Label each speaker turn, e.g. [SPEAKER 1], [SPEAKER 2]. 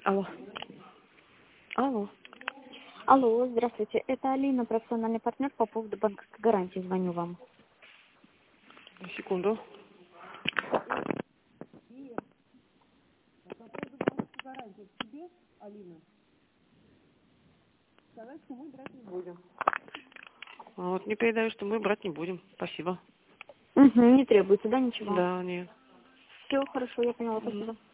[SPEAKER 1] Алло. Алло.
[SPEAKER 2] Алло, здравствуйте. Это Алина, профессиональный партнер по поводу банковской гарантии. Звоню вам.
[SPEAKER 1] Секунду. Вот не передаю, что мы брать не будем. Спасибо.
[SPEAKER 2] Угу, не требуется, да, ничего?
[SPEAKER 1] Да, нет.
[SPEAKER 2] Все, хорошо, я поняла,
[SPEAKER 1] Мгм.
[SPEAKER 2] спасибо.